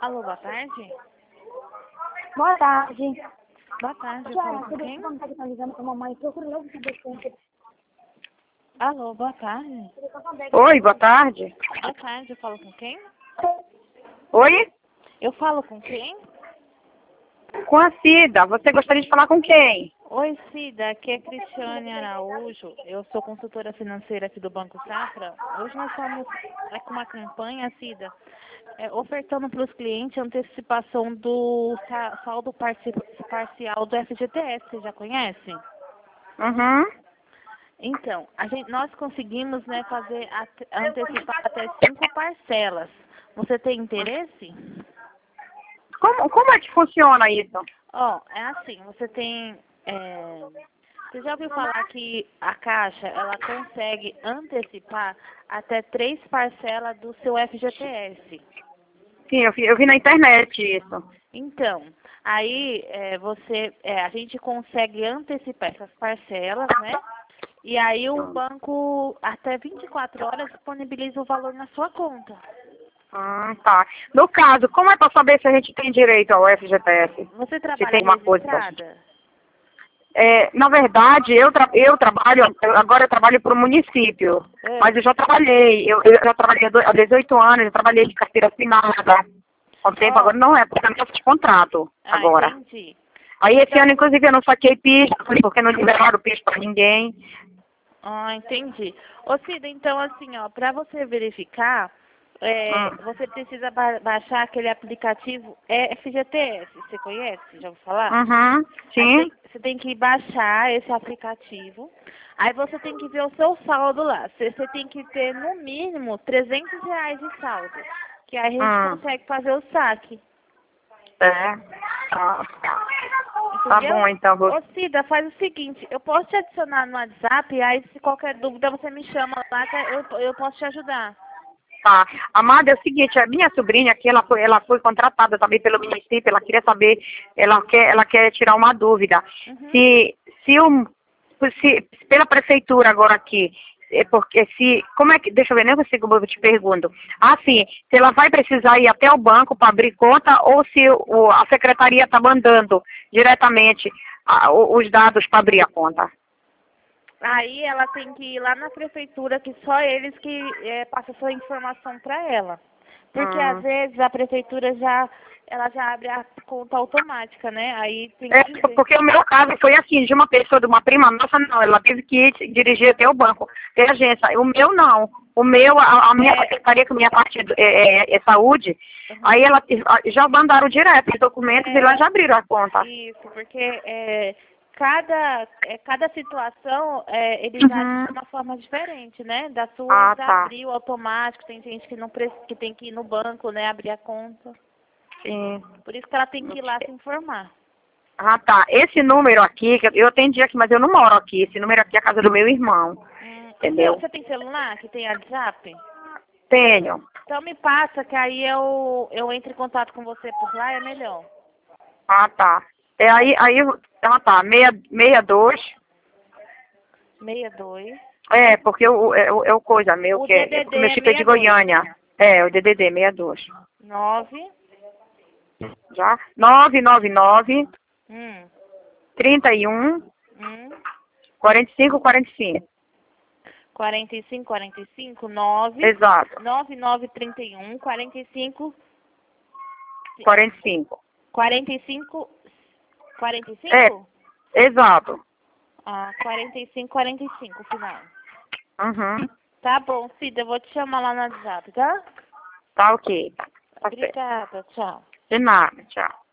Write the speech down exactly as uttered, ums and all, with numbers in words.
Alô, boa tarde. Boa tarde. Boa tarde, eu Já, falo com você quem? que tá ligando pra mamãe, procura logo saber quem. Alô, boa tarde. Oi, boa tarde. Boa tarde, eu falo com quem? Oi? Eu falo com quem? Com a Cida. Você gostaria de falar com quem? Oi, Cida, aqui é Cristiane Araújo. Eu sou consultora financeira aqui do Banco Safra. Hoje nós estamos é, com uma campanha, Cida, é, ofertando para os clientes a antecipação do sa- saldo parci- parcial do F G T S. Você já conhece? Uhum. Então, a gente, nós conseguimos né, fazer at- antecipar até cinco parcelas. Você tem interesse? Como, como é que funciona isso? Ó, é assim, você tem... é, você já ouviu falar que a Caixa, ela consegue antecipar até três parcelas do seu F G T S? Sim, eu vi, eu vi na internet isso. Então, aí é, você, é, a gente consegue antecipar essas parcelas, né? E aí o banco, até vinte e quatro horas, disponibiliza o valor na sua conta. Ah, tá. No caso, como é para saber se a gente tem direito ao F G T S? Você Se trabalha tem uma coisa pra gente. registrada? É, na verdade, eu, tra eu trabalho, eu- agora eu trabalho para o município, É. mas eu já trabalhei, eu, eu já trabalhei há do- há dezoito anos, eu trabalhei de carteira assinada. Há um tempo, Ó. agora não é, porque eu não de contrato Ah, agora. entendi. Aí esse Então- ano, inclusive, eu não saquei pista, porque não liberaram pista para ninguém. Ah, entendi. Ô, Cida, então assim, ó, para você verificar, é, Hum. você precisa ba baixar aquele aplicativo F G T S. Você conhece? Já ouviu falar? Uhum, Aí sim. tem- você tem que baixar esse aplicativo. Aí você tem que ver o seu saldo lá. Você, você tem que ter, no mínimo, trezentos reais de saldo. Que aí a gente Hum. consegue fazer o saque. É. Tá, tá. Tá Entendeu? bom, então. Vou... Ô, Cida, faz o seguinte, eu posso te adicionar no WhatsApp, e aí se qualquer dúvida você me chama lá, que eu, eu posso te ajudar. Tá. Amada, é o seguinte, a minha sobrinha aqui, ela foi, ela foi contratada também pelo município, ela queria saber, ela quer, ela quer tirar uma dúvida. Uhum. Se, se, um, se pela prefeitura agora aqui, é porque se, como é que, deixa eu ver, nem consigo, eu te pergunto. Assim, se ela vai precisar ir até o banco para abrir conta ou se o, a secretaria está mandando diretamente a, o- os dados para abrir a conta. Aí ela tem que ir lá na prefeitura, que só eles que é, passam essa informação para ela. Porque Hum. às vezes a prefeitura já, ela já abre a conta automática, né? Aí tem É, que ver. porque o meu caso foi assim, de uma pessoa, de uma prima nossa, não, ela teve que ir dirigir até o banco, até a agência. O meu não. O meu, a, a minha É. secretaria, que minha parte é, é, é saúde, Uhum. aí ela já mandaram direto os documentos É. e lá já abriram a conta. Isso, porque é, cada, é, cada situação, é, eles Uhum. agem de uma forma diferente, né? Da sua Ah, já tá. abriu automático, tem gente que não pre- que tem que ir no banco, né, abrir a conta. Sim. Por isso que ela tem que ir lá se informar. Ah, tá. Esse número aqui, que eu atendi aqui, mas eu não moro aqui. Esse número aqui é a casa do meu irmão. Hum, o Entendeu? seu- você tem celular que tem WhatsApp? Tenho. Então me passa, que aí eu, eu entro em contato com você por lá, é melhor. Ah, tá. É aí, aí, ah, tá. Meia, meia dois. sessenta e dois. É, porque o, é, o, é o coisa meu, O que é, D D é D porque meu é chip é de sessenta e dois. Goiânia. É, o D D D sessenta e dois. nove. Já? nove nove nove, Hum. trinta e um, Hum. quarenta e cinco, quarenta e cinco. quarenta e cinco, quarenta e cinco, nove. Exato. nove nove trinta e um, quarenta e cinco. quarenta e cinco. quarenta e cinco. quarenta e cinco? É, exato. Ah, quarenta e cinco, quarenta e cinco, final. Uhum. Tá bom, Cida, eu vou te chamar lá no WhatsApp, tá? Tá ok. Tá certo. Obrigada, tchau. De nada, tchau.